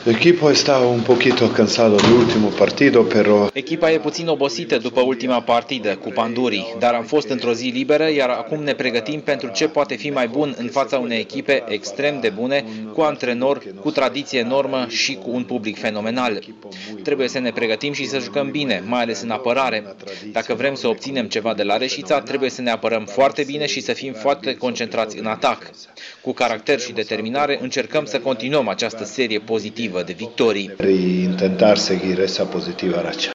Echipa está un poquito cansado del último partido, pero... Echipa e puțin obosită după ultima partidă cu Pandurii, dar am fost într-o zi liberă, iar acum ne pregătim pentru ce poate fi mai bun în fața unei echipe extrem de bune, cu antrenor, cu tradiție enormă și cu un public fenomenal. Trebuie să ne pregătim și să jucăm bine, mai ales în apărare. Dacă vrem să obținem ceva de la Reșița, trebuie să ne apărăm foarte bine și să fim foarte concentrați în atac. Cu caracter și determinare încercăm să continuăm această serie pozitivă de victorii. Intentar seguir esa positiva racha.